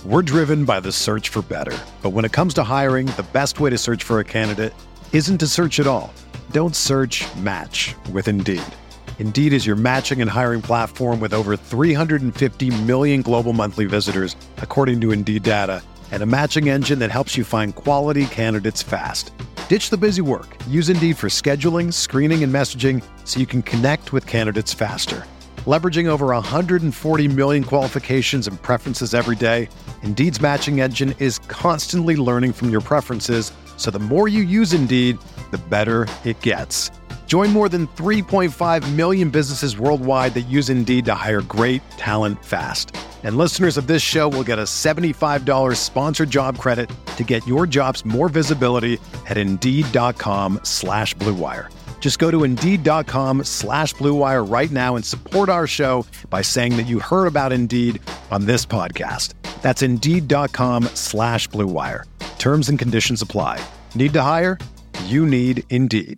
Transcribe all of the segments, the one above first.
We're driven by the search for better. But when it comes to hiring, the best way to search for a candidate isn't to search at all. Don't search, match with Indeed. Indeed is your matching and hiring platform with over 350 million global monthly visitors, according to Indeed data, and a matching engine that helps you find quality candidates fast. Ditch the busy work. Use Indeed for scheduling, screening, and messaging so you can connect with candidates faster. Leveraging over 140 million qualifications and preferences every day, Indeed's matching engine is constantly learning from your preferences, so the more you use Indeed, the better it gets. Join more than 3.5 million businesses worldwide that use Indeed to hire great talent fast. And listeners of this show will get a $75 sponsored job credit to get your jobs more visibility at Indeed.com/Blue Wire. Just go to Indeed.com/Blue Wire right now and support our show by saying that you heard about Indeed on this podcast. That's Indeed.com/Blue Wire. Terms and conditions apply. Need to hire? You need Indeed.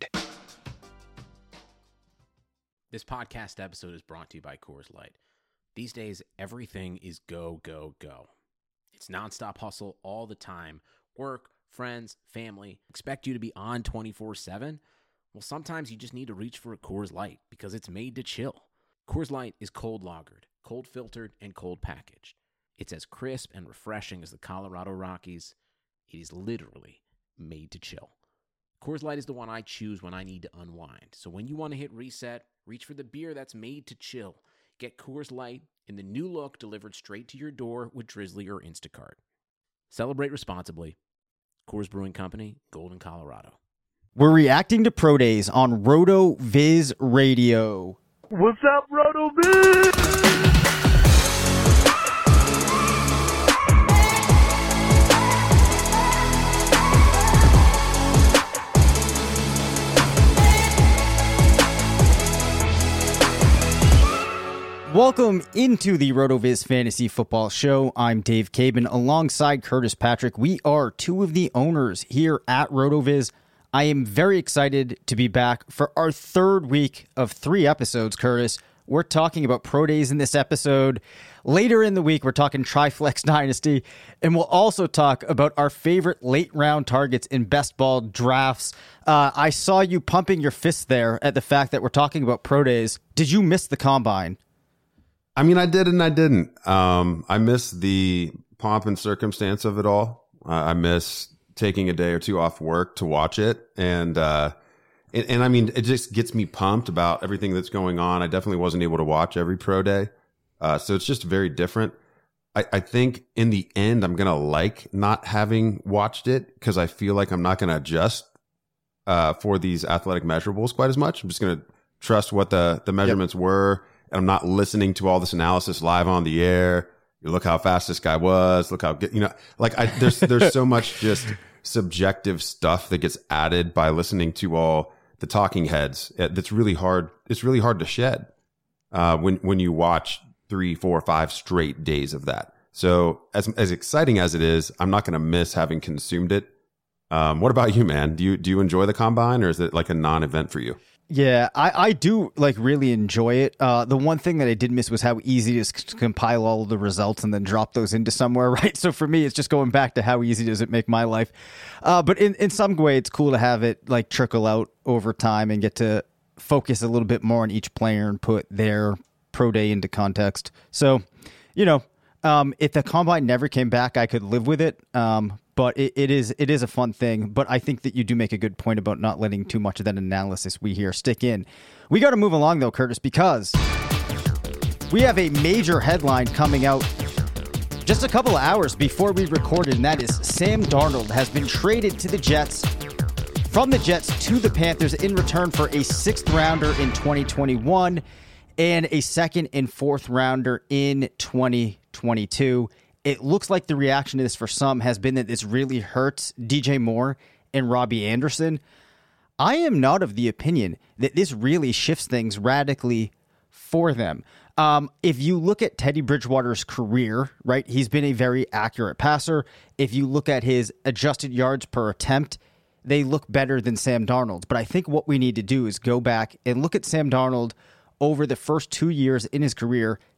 This podcast episode is brought to you by Coors Light. These days, everything is go, go, go. It's nonstop hustle all the time. Work, friends, family, expect you to be on 24/7. Well, sometimes you just need to reach for a Coors Light because it's made to chill. Coors Light is cold lagered, cold filtered, and cold packaged. It's as crisp and refreshing as the Colorado Rockies. It is literally made to chill. Coors Light is the one I choose when I need to unwind. So when you want to hit reset, reach for the beer that's made to chill. Get Coors Light in the new look delivered straight to your door with Drizzly or Instacart. Celebrate responsibly. Coors Brewing Company, Golden, Colorado. We're reacting to Pro Days on RotoViz Radio. What's up, RotoViz? Welcome into the RotoViz Fantasy Football Show. I'm Dave Cabin alongside Curtis Patrick. We are two of the owners here at RotoViz. I am very excited to be back for our third week of 3 episodes, Curtis. We're talking about Pro Days in this episode. Later in the week, we're talking Triflex Dynasty, and we'll also talk about our favorite late-round targets in best ball drafts. I saw you pumping your fist there at the fact that we're talking about Pro Days. Did you miss the Combine? I mean, I did and I didn't. I miss the pomp and circumstance of it all. I miss taking a day or two off work to watch it. And I mean, it just gets me pumped about everything that's going on. I definitely wasn't able to watch every pro day. So it's just very different. I think in the end, I'm going to like not having watched it because I feel like I'm not going to adjust for these athletic measurables quite as much. I'm just going to trust what the measurements were. And I'm not listening to all this analysis live on the air. You look how fast this guy was. Look how good, like there's so much just subjective stuff that gets added by listening to all the talking heads. That's really hard. It's really hard to shed when you watch 3, 4, 5 straight days of that. So as exciting as it is, I'm not going to miss having consumed it. What about you, man? Do you enjoy the Combine, or is it like a non-event for you? Yeah, I do like really enjoy it. The one thing that I did miss was how easy it is to compile all of the results and then drop those into somewhere, right? So for me, it's just going back to how easy does it make my life. But in some way, it's cool to have it like trickle out over time and get to focus a little bit more on each player and put their pro day into context. So, if the Combine never came back, I could live with it. But it is a fun thing. But I think that you do make a good point about not letting too much of that analysis we hear stick in. We got to move along, though, Curtis, because we have a major headline coming out just a couple of hours before we recorded, and that is Sam Darnold has been traded to the Jets, from the Jets to the Panthers in return for a 6th rounder in 2021 and a 2nd and 4th rounder in 2022. It looks like the reaction to this for some has been that this really hurts DJ Moore and Robbie Anderson. I am not of the opinion that this really shifts things radically for them. If you look at Teddy Bridgewater's career, right, he's been a very accurate passer. If you look at his adjusted yards per attempt, they look better than Sam Darnold's. But I think what we need to do is go back and look at Sam Darnold over the first 2 years in his career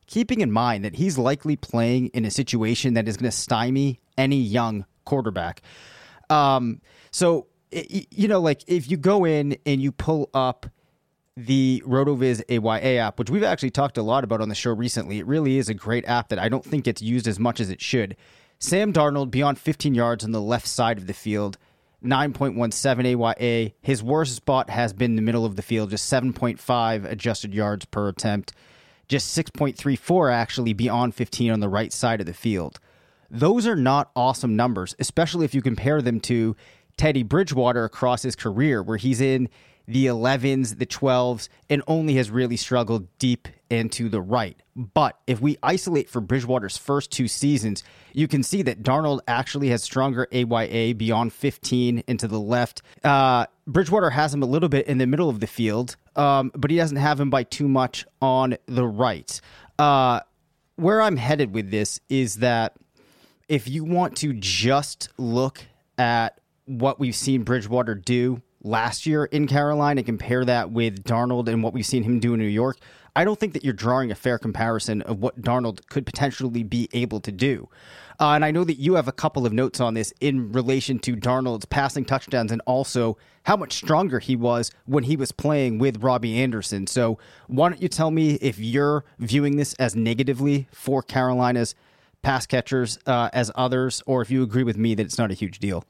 keeping in mind that he's likely playing in a situation that is going to stymie any young quarterback. So, like if you go in and you pull up the RotoViz AYA app, which we've actually talked a lot about on the show recently, it really is a great app that I don't think gets used as much as it should. Sam Darnold beyond 15 yards on the left side of the field, 9.17 AYA. His worst spot has been the middle of the field, just 7.5 adjusted yards per attempt, just 6.34 actually beyond 15 on the right side of the field. Those are not awesome numbers, especially if you compare them to Teddy Bridgewater across his career, where he's in the 11s, the 12s, and only has really struggled deep into the right. But if we isolate for Bridgewater's first 2 seasons, you can see that Darnold actually has stronger AYA beyond 15 into the left. Bridgewater has him a little bit in the middle of the field, but he doesn't have him by too much on the right. Where I'm headed with this is that if you want to just look at what we've seen Bridgewater do last year in Carolina, compare that with Darnold and what we've seen him do in New York, I don't think that you're drawing a fair comparison of what Darnold could potentially be able to do. And I know that you have a couple of notes on this in relation to Darnold's passing touchdowns and also how much stronger he was when he was playing with Robbie Anderson. So why don't you tell me if you're viewing this as negatively for Carolina's pass catchers as others, or if you agree with me that it's not a huge deal?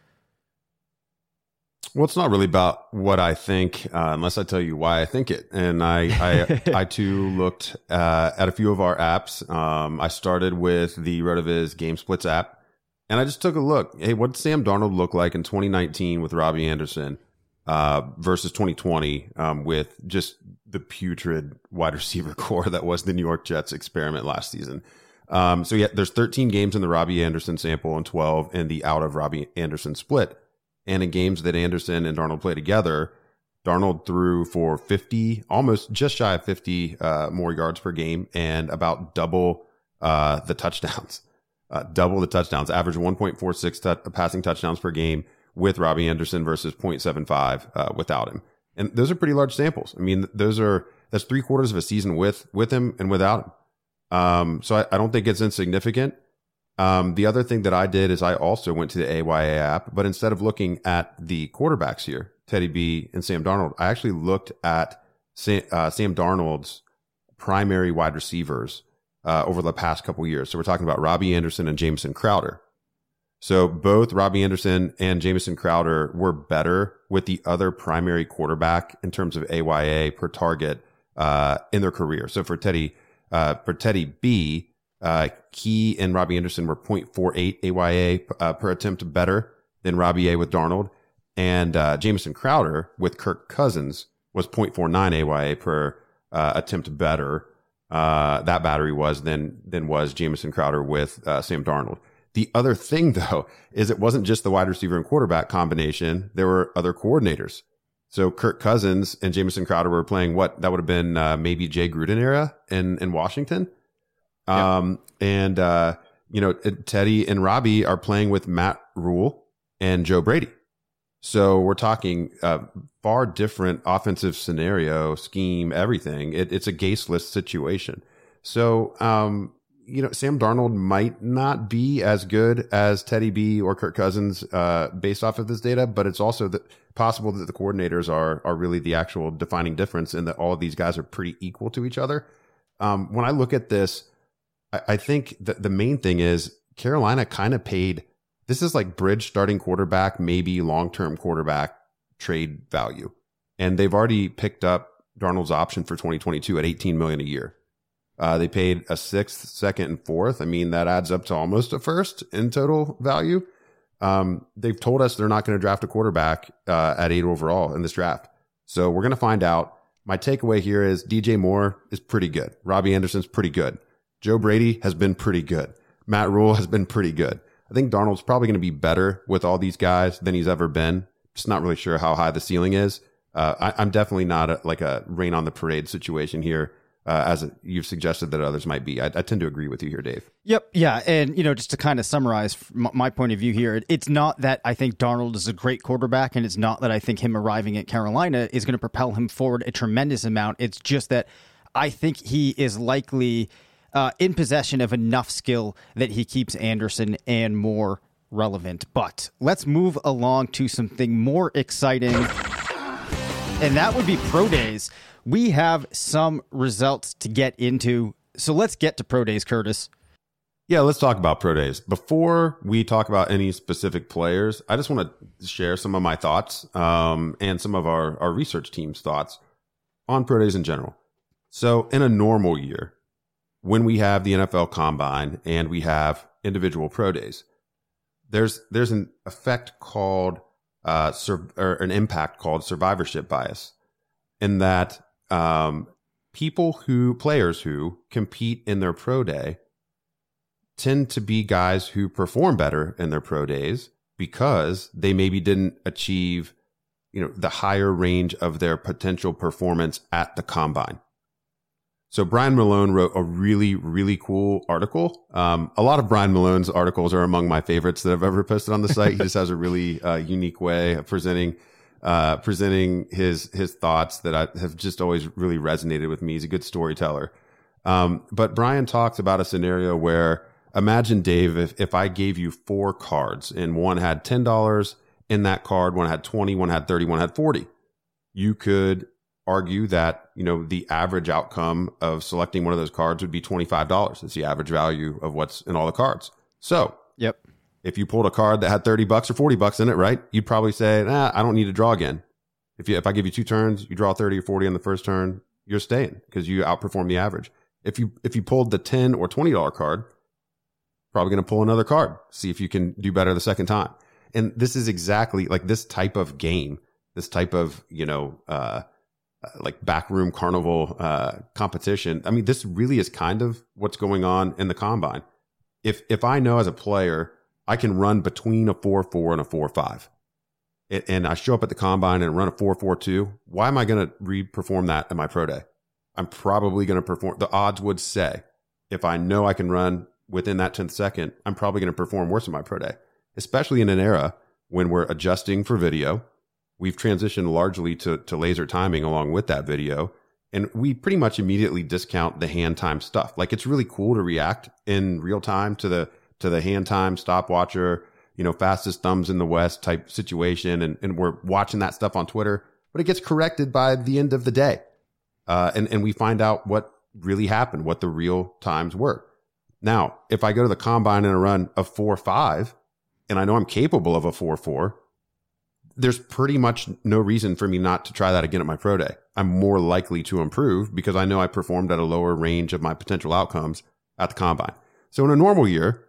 Well, it's not really about what I think, unless I tell you why I think it. And I too looked at a few of our apps. I started with the RotoViz Game Splits app, and I just took a look. Hey, what did Sam Darnold look like in 2019 with Robbie Anderson versus 2020 with just the putrid wide receiver core that was the New York Jets experiment last season? So yeah, there's 13 games in the Robbie Anderson sample and 12 in the out of Robbie Anderson split. And in games that Anderson and Darnold play together, Darnold threw for 50, almost just shy of 50 more yards per game and about double the touchdowns. Average 1.46 passing touchdowns per game with Robbie Anderson versus 0.75 without him. And those are pretty large samples. I mean, that's 3/4 of a season with him and without him. So I don't think it's insignificant. The other thing that I did is I also went to the AYA app, but instead of looking at the quarterbacks here, Teddy B and Sam Darnold, I actually looked at Sam Darnold's primary wide receivers over the past couple years. So we're talking about Robbie Anderson and Jamison Crowder. So both Robbie Anderson and Jamison Crowder were better with the other primary quarterback in terms of AYA per target in their career. So for Teddy B, Key and Robbie Anderson were 0.48 AYA per attempt better than Robbie A with Darnold. And Jamison Crowder with Kirk Cousins was 0.49 AYA per attempt better. That battery was than was Jamison Crowder with Sam Darnold. The other thing, though, is it wasn't just the wide receiver and quarterback combination. There were other coordinators. So Kirk Cousins and Jamison Crowder were playing what that would have been maybe Jay Gruden era in Washington. Yep. Teddy and Robbie are playing with Matt Rule and Joe Brady. So we're talking far different offensive scenario, scheme, everything. It's a gaseless situation. So, Sam Darnold might not be as good as Teddy B or Kirk Cousins based off of this data, but it's also possible that the coordinators are really the actual defining difference and that all of these guys are pretty equal to each other. When I look at this, I think that the main thing is Carolina kind of paid, this is like bridge starting quarterback, maybe long-term quarterback trade value. And they've already picked up Darnold's option for 2022 at $18 million a year. They paid a 6th, 2nd, and 4th. I mean, that adds up to almost a 1st in total value. They've told us they're not going to draft a quarterback at 8 overall in this draft. So we're going to find out. My takeaway here is DJ Moore is pretty good. Robbie Anderson's pretty good. Joe Brady has been pretty good. Matt Rule has been pretty good. I think Darnold's probably going to be better with all these guys than he's ever been. Just not really sure how high the ceiling is. I'm definitely not like a rain on the parade situation here, as you've suggested that others might be. I tend to agree with you here, Dave. Yep. Yeah. And, just to kind of summarize my point of view here, it's not that I think Darnold is a great quarterback, and it's not that I think him arriving at Carolina is going to propel him forward a tremendous amount. It's just that I think he is likely in possession of enough skill that he keeps Anderson and Moore relevant. But let's move along to something more exciting, and that would be Pro Days. We have some results to get into, so let's get to Pro Days, Curtis. Yeah, let's talk about Pro Days. Before we talk about any specific players, I just want to share some of my thoughts and some of our research team's thoughts on Pro Days in general. So in a normal year, when we have the NFL Combine and we have individual Pro Days, there's an effect called or an impact called survivorship bias, in that players who compete in their Pro Day tend to be guys who perform better in their Pro Days because they maybe didn't achieve, the higher range of their potential performance at the Combine. So Brian Malone wrote a really, really cool article. A lot of Brian Malone's articles are among my favorites that I've ever posted on the site. He just has a really unique way of presenting his thoughts that have just always really resonated with me. He's a good storyteller. But Brian talks about a scenario where, imagine, Dave, if I gave you 4 cards and one had $10 in that card, one had 20, one had 30, one had 40. You could argue that, the average outcome of selecting one of those cards would be $25. It's the average value of what's in all the cards. So, yep. If you pulled a card that had $30 or $40 in it, right, you'd probably say, I don't need to draw again. If I give you 2 turns, you draw 30 or 40 on the first turn, you're staying because you outperform the average. If you pulled the $10 or $20 card, probably going to pull another card, see if you can do better the second time. And this is exactly like this type of game, this type of, like backroom carnival competition. I mean, this really is kind of what's going on in the Combine. If I know as a player, I can run between a 4.4 and a 4.5, and I show up at the Combine and run a 4.42, why am I going to re-perform that at my Pro Day? I'm probably going to perform. The odds would say, if I know I can run within that 10th second, I'm probably going to perform worse in my Pro Day, especially in an era when we're adjusting for video. We've transitioned largely to laser timing along with that video. And we pretty much immediately discount the hand time stuff. Like, it's really cool to react in real time to the hand time stopwatcher, fastest thumbs in the West type situation. And we're watching that stuff on Twitter, but it gets corrected by the end of the day. And we find out what really happened, what the real times were. Now, if I go to the Combine and I run a 4.5 and I know I'm capable of a 4.4, there's pretty much no reason for me not to try that again at my Pro Day. I'm more likely to improve because I know I performed at a lower range of my potential outcomes at the Combine. So in a normal year,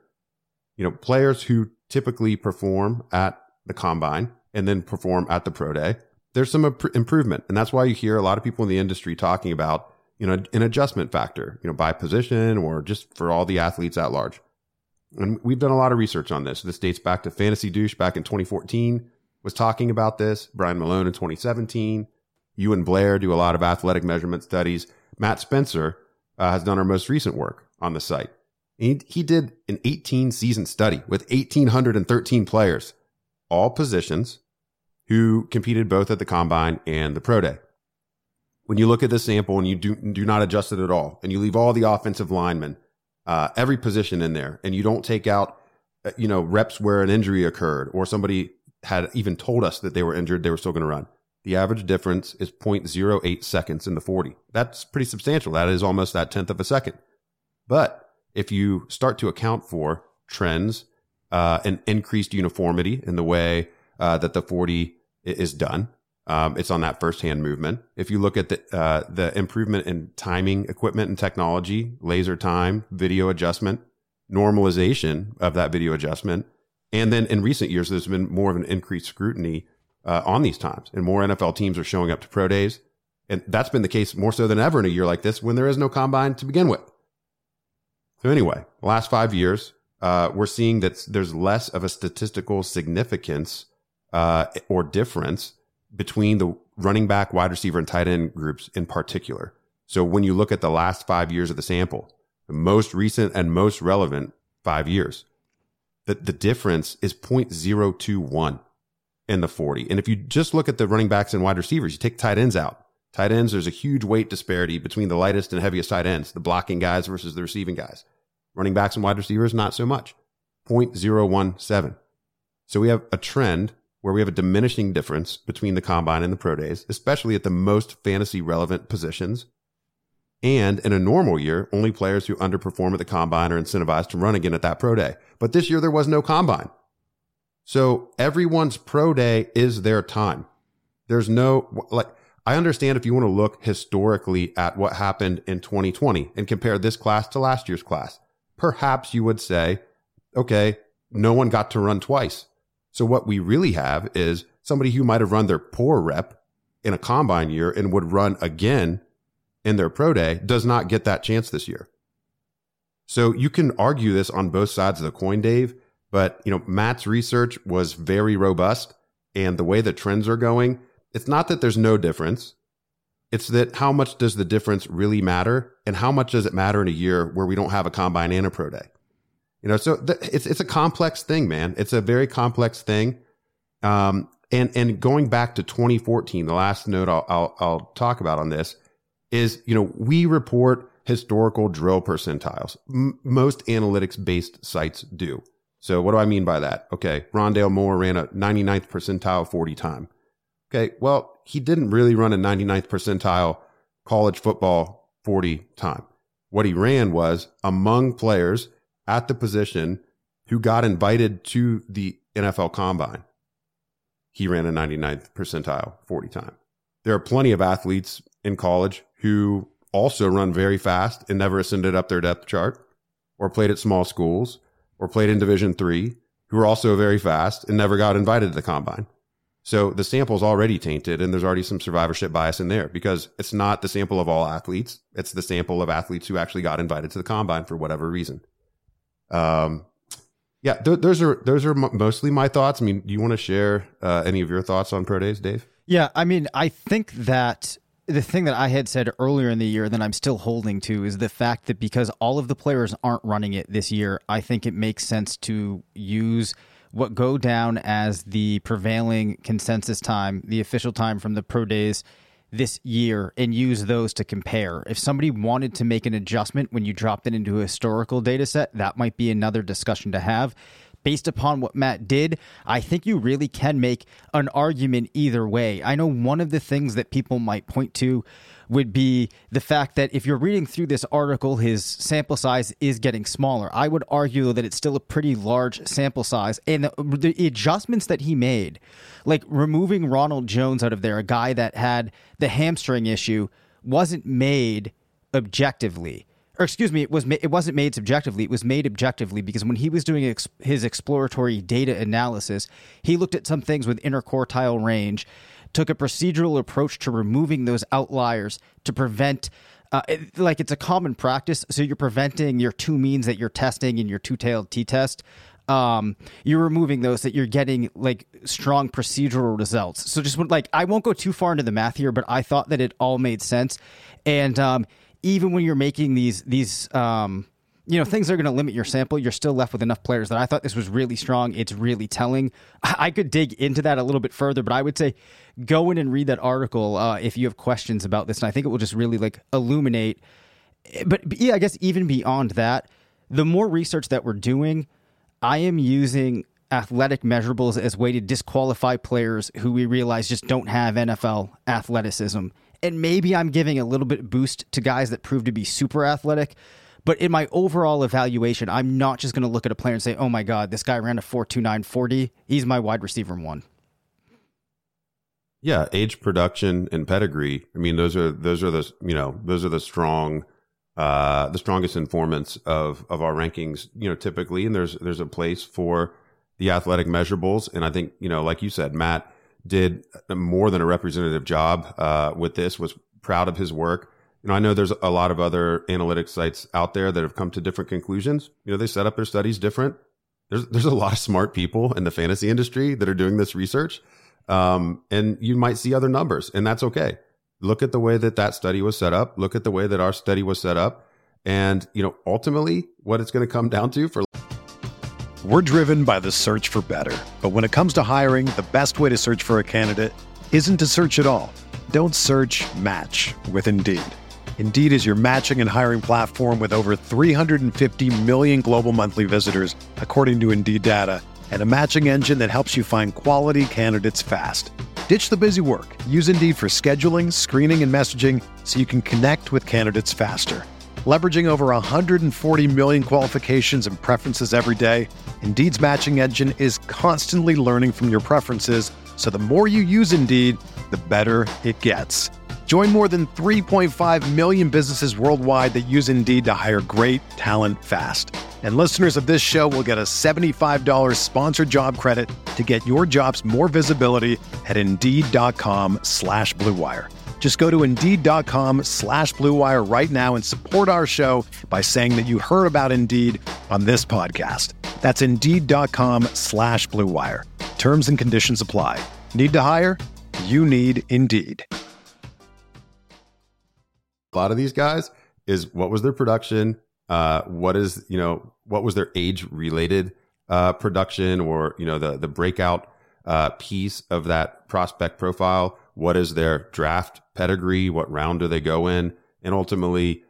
players who typically perform at the Combine and then perform at the Pro Day, there's some improvement. And that's why you hear a lot of people in the industry talking about, an adjustment factor, by position or just for all the athletes at large. And we've done a lot of research on this. This dates back to Fantasy Douche back in 2014. Was talking about this. Brian Malone in 2017. You and Blair do a lot of athletic measurement studies. Matt Spencer has done our most recent work on the site. He did an 18-season study with 1,813 players, all positions, who competed both at the Combine and the Pro Day. When you look at this sample and you do not adjust it at all, and you leave all the offensive linemen, every position in there, and you don't take out, reps where an injury occurred or somebody had even told us that they were injured, they were still going to run. The average difference is 0.08 seconds in the 40. That's pretty substantial. That is almost that 10th of a second. But if you start to account for trends and increased uniformity in the way that the 40 is done, it's on that first-hand movement. If you look at the improvement in timing equipment and technology, laser time, video adjustment, normalization of that video adjustment, and then in recent years, there's been more of an increased scrutiny on these times, and more NFL teams are showing up to Pro Days. And that's been the case more so than ever in a year like this when there is no Combine to begin with. So anyway, the last 5 years, we're seeing that there's less of a statistical significance or difference between the running back, wide receiver, and tight end groups in particular. So when you look at the last 5 years of the sample, the most recent and most relevant 5 years, the difference is 0.021 in the 40. And if you just look at the running backs and wide receivers, you take tight ends out, Tight ends, there's a huge weight disparity between the lightest and heaviest tight ends, the blocking guys versus the receiving guys. Running backs and wide receivers, not so much. 0.017. So we have a trend where we have a diminishing difference between the combine and the pro days, especially at the most fantasy relevant positions. And in a normal year, only players who underperform at the combine are incentivized to run again at that pro day. But this year there was no combine. So everyone's pro day is their time. There's no, I understand if you want to look historically at what happened in 2020 and compare this class to last year's class, perhaps you would say, okay, no one got to run twice. So what we really have is somebody who might have run their poor rep in a combine year and would run again in their pro day does not get that chance this year. So you can argue this on both sides of the coin, Dave, but Matt's research was very robust, and the way the trends are going, it's not that there's no difference. It's that how much does the difference really matter, and how much does it matter in a year where we don't have a combine and a pro day? So it's a complex thing, man. It's a very complex thing. And going back to 2014, the last note I'll talk about on this is, we report historical drill percentiles. Most analytics-based sites do. So what do I mean by that? Okay, Rondale Moore ran a 99th percentile 40 time. Okay, well, he didn't really run a 99th percentile college football 40 time. What he ran was among players at the position who got invited to the NFL Combine. He ran a 99th percentile 40 time. There are plenty of athletes in college who also run very fast and never ascended up their depth chart, or played at small schools, or played in Division III, who are also very fast and never got invited to the Combine. So the sample's already tainted, and there's already some survivorship bias in there, because it's not the sample of all athletes. It's the sample of athletes who actually got invited to the Combine for whatever reason. Those are mostly my thoughts. I mean, do you want to share any of your thoughts on pro days, Dave? Yeah, I mean, I think that the thing that I had said earlier in the year that I'm still holding to is the fact that because all of the players aren't running it this year, I think it makes sense to use what go down as the prevailing consensus time, the official time from the pro days this year, and use those to compare. If somebody wanted to make an adjustment when you dropped it into a historical data set, that might be another discussion to have. Based upon what Matt did, I think you really can make an argument either way. I know one of the things that people might point to would be the fact that if you're reading through this article, his sample size is getting smaller. I would argue that it's still a pretty large sample size. And the adjustments that he made, like removing Ronald Jones out of there, a guy that had the hamstring issue, wasn't made objectively. Or excuse me, it wasn't made subjectively. It was made objectively, because when he was doing his exploratory data analysis, he looked at some things with interquartile range, took a procedural approach to removing those outliers to prevent, it's a common practice. So you're preventing your two means that you're testing in your two-tailed t-test. You're removing those that you're getting like strong procedural results. So just I won't go too far into the math here, but I thought that it all made sense. And even when you're making these things that are going to limit your sample, you're still left with enough players that I thought this was really strong. It's really telling. I could dig into that a little bit further, but I would say go in and read that article if you have questions about this. And I think it will just really illuminate. But yeah, I guess even beyond that, the more research that we're doing, I am using athletic measurables as a way to disqualify players who we realize just don't have NFL athleticism. And maybe I'm giving a little bit boost to guys that prove to be super athletic. But in my overall evaluation, I'm not just going to look at a player and say, oh my God, this guy ran a 4.29 40. He's my wide receiver 1. Yeah, age, production, and pedigree. I mean, those are the strong, the strongest informants of our rankings. Typically, and there's a place for the athletic measurables. And I think like you said, Matt did more than a representative job with this. Was proud of his work. I know there's a lot of other analytics sites out there that have come to different conclusions. They set up their studies different. There's a lot of smart people in the fantasy industry that are doing this research. And you might see other numbers, and that's okay. Look at the way that study was set up. Look at the way that our study was set up. And, ultimately what it's going to come down to for. We're driven by the search for better. But when it comes to hiring, the best way to search for a candidate isn't to search at all. Don't search, match with Indeed. Indeed is your matching and hiring platform with over 350 million global monthly visitors, according to Indeed data, and a matching engine that helps you find quality candidates fast. Ditch the busy work. Use Indeed for scheduling, screening, and messaging so you can connect with candidates faster. Leveraging over 140 million qualifications and preferences every day, Indeed's matching engine is constantly learning from your preferences, so the more you use Indeed, the better it gets. Join more than 3.5 million businesses worldwide that use Indeed to hire great talent fast. And listeners of this show will get a $75 sponsored job credit to get your jobs more visibility at Indeed.com/Blue Wire. Just go to Indeed.com/Blue Wire right now and support our show by saying that you heard about Indeed on this podcast. That's Indeed.com/Blue Wire. Terms and conditions apply. Need to hire? You need Indeed. A lot of these guys is what was their production, what was their age related production, or the breakout piece of that prospect profile. What is their draft pedigree? What round do they go in? And ultimately,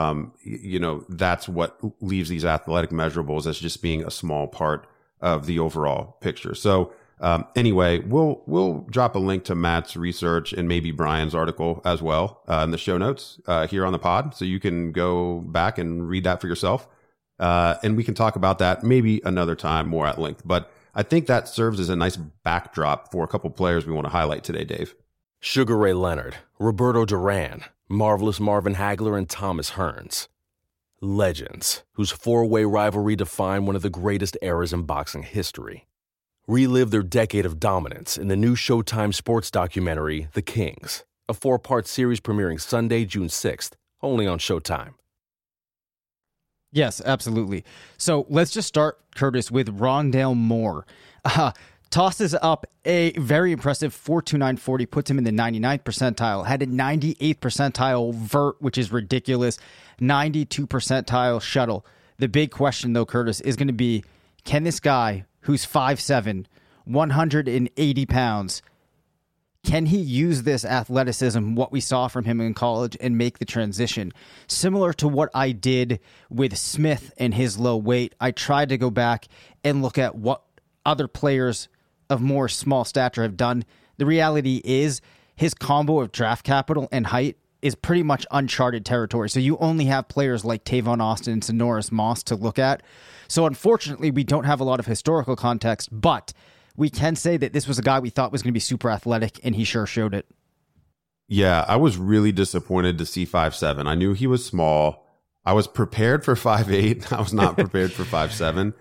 that's what leaves these athletic measurables as just being a small part of the overall picture. So anyway, we'll drop a link to Matt's research and maybe Brian's article as well in the show notes here on the pod, so you can go back and read that for yourself. And we can talk about that maybe another time more at length. But I think that serves as a nice backdrop for a couple players we want to highlight today, Dave. Sugar Ray Leonard, Roberto Duran, Marvelous Marvin Hagler, and Thomas Hearns. Legends, whose four-way rivalry defined one of the greatest eras in boxing history. Relive their decade of dominance in the new Showtime sports documentary, The Kings, a 4-part series premiering Sunday, June 6th, only on Showtime. Yes, absolutely. So let's just start, Curtis, with Rondale Moore. Tosses up a very impressive 4.29 40, puts him in the 99th percentile, had a 98th percentile vert, which is ridiculous, 92 percentile shuttle. The big question, though, Curtis, is going to be, can this guy, who's 5'7", 180 pounds, can he use this athleticism, what we saw from him in college, and make the transition? Similar to what I did with Smith and his low weight, I tried to go back and look at what other players of more small stature have done. The reality is his combo of draft capital and height is pretty much uncharted territory. So you only have players like Tavon Austin and Sonoris Moss to look at. So unfortunately, we don't have a lot of historical context, but we can say that this was a guy we thought was going to be super athletic, and he sure showed it. Yeah, I was really disappointed to see 5'7". I knew he was small. I was prepared for 5'8". I was not prepared for 5'7".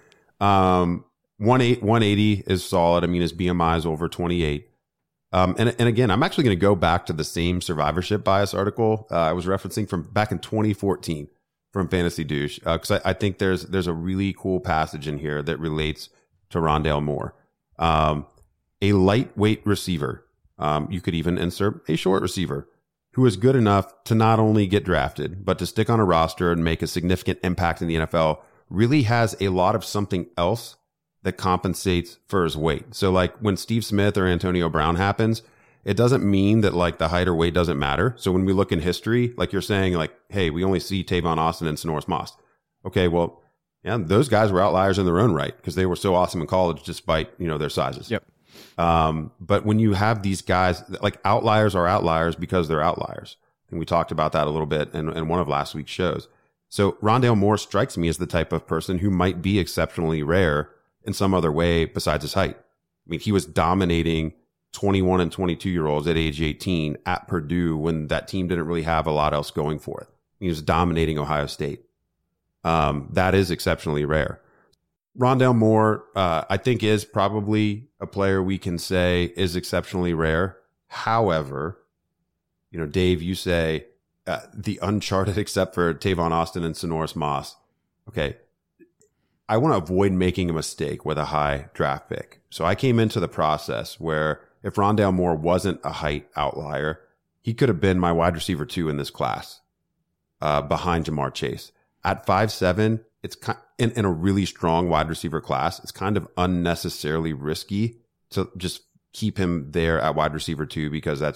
180 is solid. I mean, his BMI is over 28. And again, I'm actually going to go back to the same survivorship bias article I was referencing from back in 2014 from Fantasy Douche, because I think there's a really cool passage in here that relates to Rondale Moore. A lightweight receiver, you could even insert a short receiver, who is good enough to not only get drafted, but to stick on a roster and make a significant impact in the NFL, really has a lot of something else that compensates for his weight. So like when Steve Smith or Antonio Brown happens, it doesn't mean that like the height or weight doesn't matter. So when we look in history, like you're saying, like, hey, we only see Tavon Austin and Sonoris Moss. Okay, well, yeah, those guys were outliers in their own right because they were so awesome in college despite, their sizes. Yep. But when you have these guys, like outliers are outliers because they're outliers. And we talked about that a little bit in one of last week's shows. So Rondale Moore strikes me as the type of person who might be exceptionally rare in some other way besides his height. I mean, he was dominating 21 and 22-year-olds at age 18 at Purdue when that team didn't really have a lot else going for it. He was dominating Ohio State. That is exceptionally rare. Rondale Moore, I think, is probably a player we can say is exceptionally rare. However, Dave, you say the uncharted except for Tavon Austin and Sonoris Moss. Okay. I want to avoid making a mistake with a high draft pick. So I came into the process where if Rondale Moore wasn't a height outlier, he could have been my wide receiver 2 in this class, behind Jamar Chase. At 5'7", it's in a really strong wide receiver class. It's kind of unnecessarily risky to just keep him there at wide receiver 2 because that's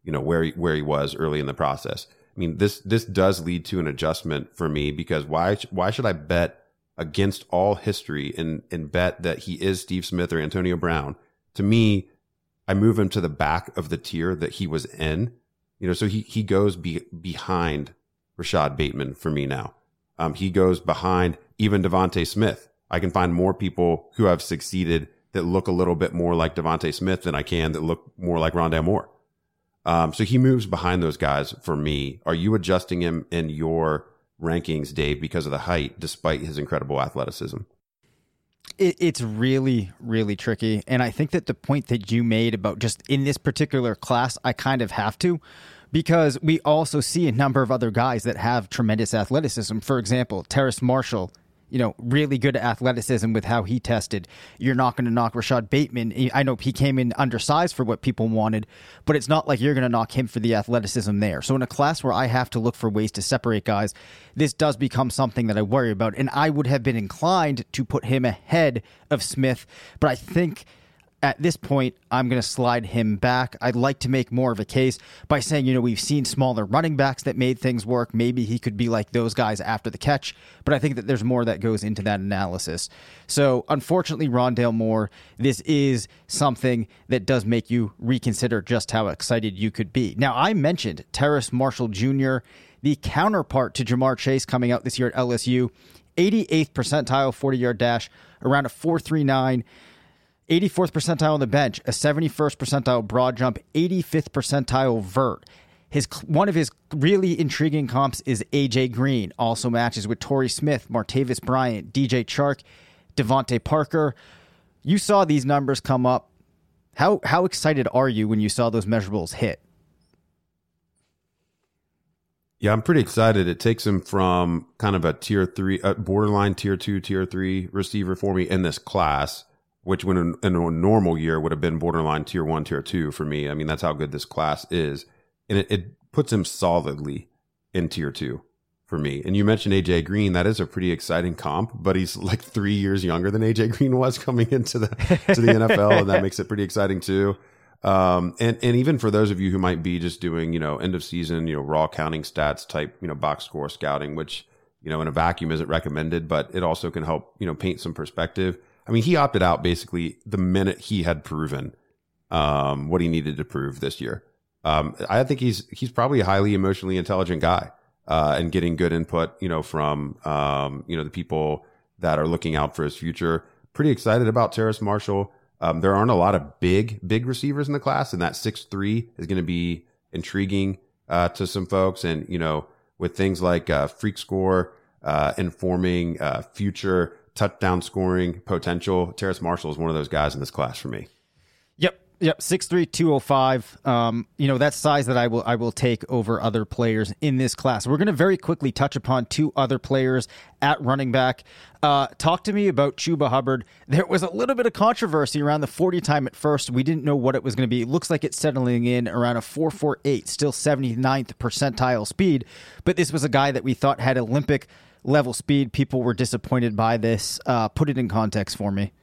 where he was early in the process. I mean, this does lead to an adjustment for me, because why should I bet against all history and bet that he is Steve Smith or Antonio Brown? To me, I move him to the back of the tier that he was in, so he goes behind Rashad Bateman for me now. He goes behind even Devontae Smith. I can find more people who have succeeded that look a little bit more like Devontae Smith than I can that look more like Rondale Moore. So he moves behind those guys for me. Are you adjusting him in your rankings, Dave, because of the height, despite his incredible athleticism? It's really, really tricky. And I think that the point that you made about just in this particular class, I kind of have to, because we also see a number of other guys that have tremendous athleticism. For example, Terrace Marshall, really good athleticism with how he tested. You're not going to knock Rashad Bateman. I know he came in undersized for what people wanted, but it's not like you're going to knock him for the athleticism there. So in a class where I have to look for ways to separate guys, this does become something that I worry about. And I would have been inclined to put him ahead of Smith, but I think at this point, I'm going to slide him back. I'd like to make more of a case by saying, we've seen smaller running backs that made things work. Maybe he could be like those guys after the catch, but I think that there's more that goes into that analysis. So unfortunately, Rondale Moore, this is something that does make you reconsider just how excited you could be. Now, I mentioned Terrace Marshall Jr., the counterpart to Jamar Chase coming out this year at LSU, 88th percentile 40-yard dash, around a 4.39, 84th percentile on the bench, a 71st percentile broad jump, 85th percentile vert. One of his really intriguing comps is AJ Green, also matches with Torrey Smith, Martavis Bryant, DJ Chark, Devontae Parker. You saw these numbers come up. How excited are you when you saw those measurables hit? Yeah, I'm pretty excited. It takes him from kind of a tier 3, borderline tier 2, tier 3 receiver for me in this class, which when in a normal year would have been borderline tier 1, tier 2 for me. I mean, that's how good this class is. And it puts him solidly in tier 2 for me. And you mentioned AJ Green. That is a pretty exciting comp, but he's like 3 years younger than AJ Green was coming into the NFL, and that makes it pretty exciting too. And even for those of you who might be just doing, end of season, raw counting stats type, box score scouting, which, in a vacuum isn't recommended, but it also can help, paint some perspective. I mean, he opted out basically the minute he had proven what he needed to prove this year. I think he's probably a highly emotionally intelligent guy, and getting good input, from the people that are looking out for his future. Pretty excited about Terrace Marshall. There aren't a lot of big receivers in the class, and that 6'3" is going to be intriguing to some folks. And with things like Freak Score informing future touchdown scoring potential, Terrace Marshall is one of those guys in this class for me. Yep, 6'3", 205. That's size that I will take over other players in this class. We're going to very quickly touch upon two other players at running back. Talk to me about Chuba Hubbard. There was a little bit of controversy around the 40 time at first. We didn't know what it was going to be. It looks like it's settling in around a 4.48, still 79th percentile speed. But this was a guy that we thought had Olympic level speed. People were disappointed by this. Put it in context for me.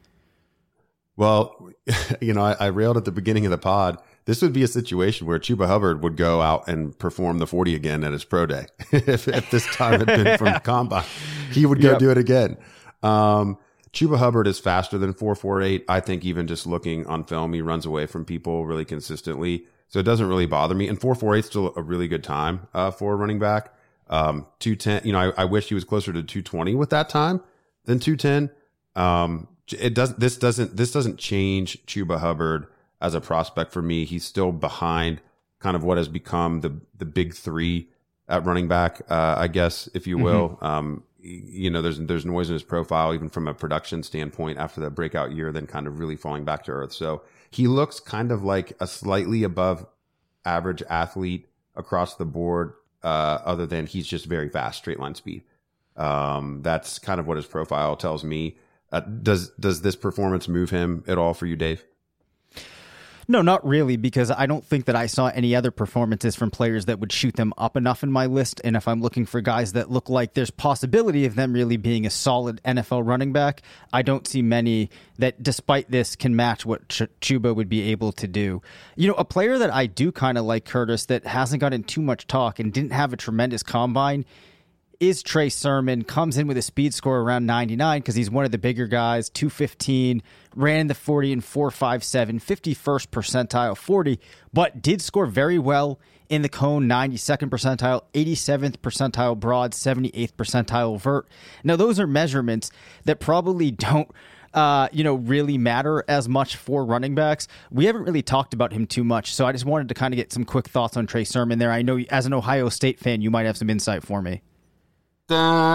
Well, I railed at the beginning of the pod. This would be a situation where Chuba Hubbard would go out and perform the 40 again at his pro day. if this time had been from the combine, he would go do it again. Chuba Hubbard is faster than 4.48. I think even just looking on film, he runs away from people really consistently. So it doesn't really bother me. And 4.48 is still a really good time for a running back. 210, I wish he was closer to 220 with that time than 210. This doesn't change Chuba Hubbard as a prospect for me. He's still behind kind of what has become the big three at running back, I guess, if you will. Mm-hmm. There's noise in his profile, even from a production standpoint after the breakout year, then kind of really falling back to earth. So he looks kind of like a slightly above average athlete across the board, other than he's just very fast, straight line speed. That's kind of what his profile tells me. Does this performance move him at all for you, Dave? No, not really, because I don't think that I saw any other performances from players that would shoot them up enough in my list. And if I'm looking for guys that look like there's possibility of them really being a solid NFL running back, I don't see many that, despite this, can match what Chuba would be able to do. You know, a player that I do kind of like, Curtis, that hasn't gotten too much talk and didn't have a tremendous combine is Trey Sermon. Comes in with a speed score around 99 because he's one of the bigger guys, 215, ran the 40 in 4.57, 51st percentile 40, but did score very well in the cone, 92nd percentile, 87th percentile broad, 78th percentile vert. Now, those are measurements that probably don't really matter as much for running backs. We haven't really talked about him too much, so I just wanted to kind of get some quick thoughts on Trey Sermon there. I know as an Ohio State fan, you might have some insight for me. Yeah,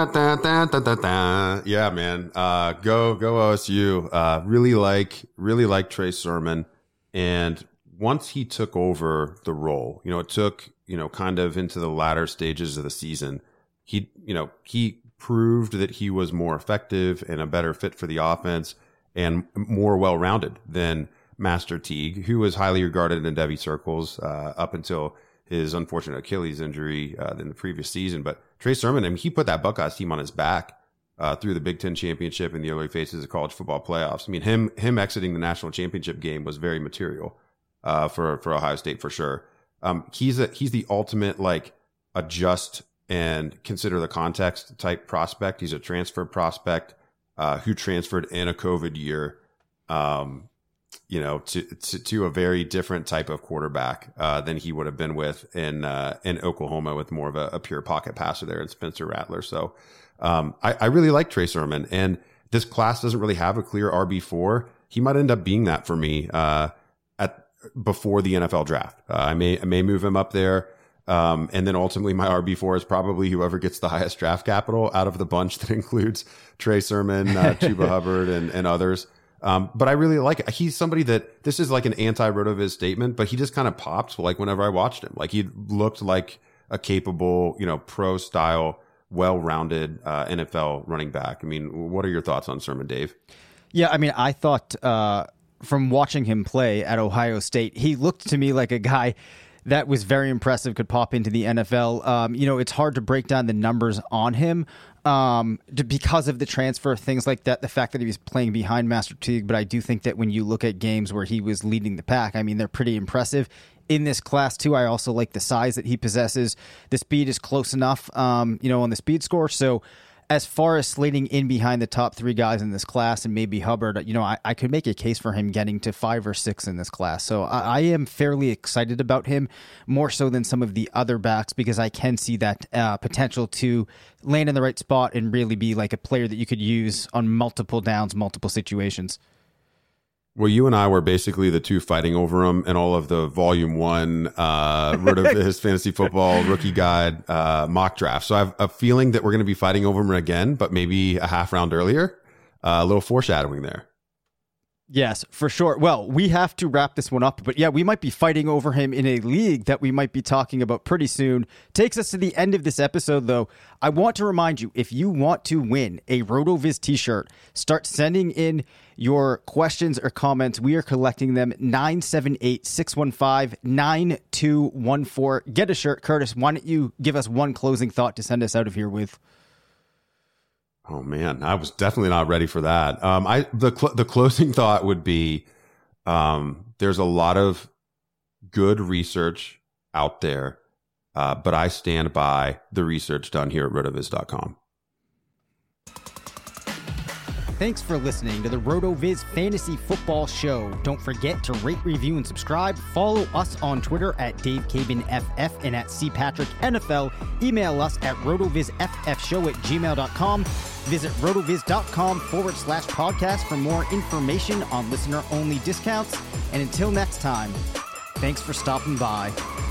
man. Go OSU. Really like Trey Sermon. And once he took over the role, it took, kind of into the latter stages of the season, he proved that he was more effective and a better fit for the offense and more well-rounded than Master Teague, who was highly regarded in Devy circles, up until his unfortunate Achilles injury in the previous season. But Trey Sermon, he put that Buckeyes team on his back through the Big Ten championship and the early phases of college football playoffs. Him exiting the national championship game was very material for Ohio State for sure. He's the ultimate adjust and consider the context type prospect. He's a transfer prospect who transferred in a COVID year. To a very different type of quarterback than he would have been with in Oklahoma, with more of a pure pocket passer there in Spencer Rattler. So I really like Trey Sermon, and this class doesn't really have a clear RB4. He might end up being that for me before the NFL draft. I may move him up there. And then ultimately my RB4 is probably whoever gets the highest draft capital out of the bunch that includes Trey Sermon, Chuba Hubbard, and others. But I really like it. He's somebody that, this is like an anti-RotoViz statement, but he just kind of popped whenever I watched him. He looked like a capable, pro style, well-rounded NFL running back. What are your thoughts on Sermon, Dave? Yeah, I thought from watching him play at Ohio State, he looked to me like a guy that was very impressive, could pop into the NFL. It's hard to break down the numbers on him because of the transfer, things like that, the fact that he was playing behind Master Teague. But I do think that when you look at games where he was leading the pack, they're pretty impressive. In this class, too, I also like the size that he possesses. The speed is close enough, on the speed score. So as far as slating in behind the top three guys in this class and maybe Hubbard, I could make a case for him getting to 5 or 6 in this class. So I am fairly excited about him, more so than some of the other backs, because I can see that potential to land in the right spot and really be like a player that you could use on multiple downs, multiple situations. Well, you and I were basically the two fighting over him in all of the Volume 1 RotoViz Fantasy Football Rookie Guide mock draft. So I have a feeling that we're going to be fighting over him again, but maybe a half round earlier. A little foreshadowing there. Yes, for sure. Well, we have to wrap this one up, but yeah, we might be fighting over him in a league that we might be talking about pretty soon. Takes us to the end of this episode, though. I want to remind you, if you want to win a RotoViz t-shirt, start sending in your questions or comments. We are collecting them. 978-615-9214. Get a shirt. Curtis, why don't you give us one closing thought to send us out of here with? Oh man, I was definitely not ready for that. The closing thought would be, there's a lot of good research out there, but I stand by the research done here at rotoviz.com. Thanks for listening to the RotoViz Fantasy Football Show. Don't forget to rate, review, and subscribe. Follow us on Twitter at DaveCabanFF and at CPatrickNFL. Email us at rotovizffshow@gmail.com. Visit rotoviz.com/podcast for more information on listener-only discounts. And until next time, thanks for stopping by.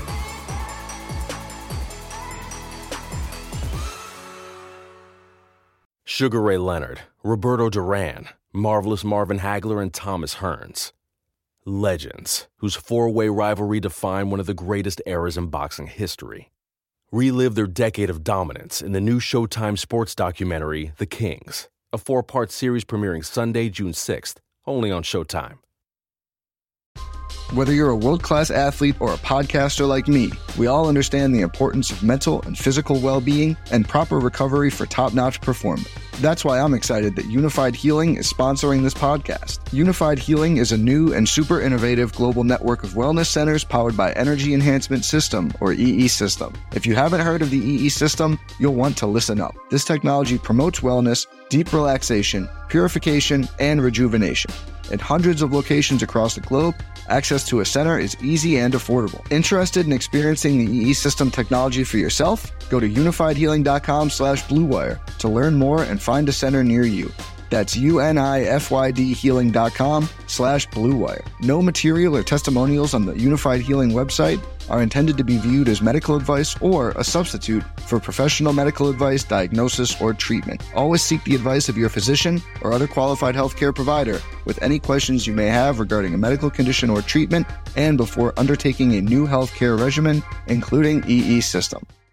Sugar Ray Leonard, Roberto Duran, Marvelous Marvin Hagler, and Thomas Hearns. Legends, whose four-way rivalry defined one of the greatest eras in boxing history. Relive their decade of dominance in the new Showtime sports documentary, The Kings, a 4-part series premiering Sunday, June 6th, only on Showtime. Whether you're a world-class athlete or a podcaster like me, we all understand the importance of mental and physical well-being and proper recovery for top-notch performance. That's why I'm excited that Unified Healing is sponsoring this podcast. Unified Healing is a new and super innovative global network of wellness centers powered by Energy Enhancement System, or EE System. If you haven't heard of the EE System, you'll want to listen up. This technology promotes wellness, deep relaxation, purification, and rejuvenation. At hundreds of locations across the globe, access to a center is easy and affordable. Interested in experiencing the EE System technology for yourself? Go to unifiedhealing.com/bluewire to learn more and find a center near you. That's unifydhealing.com/bluewire. No material or testimonials on the Unified Healing website are intended to be viewed as medical advice or a substitute for professional medical advice, diagnosis, or treatment. Always seek the advice of your physician or other qualified healthcare provider with any questions you may have regarding a medical condition or treatment and before undertaking a new healthcare regimen, including EE System.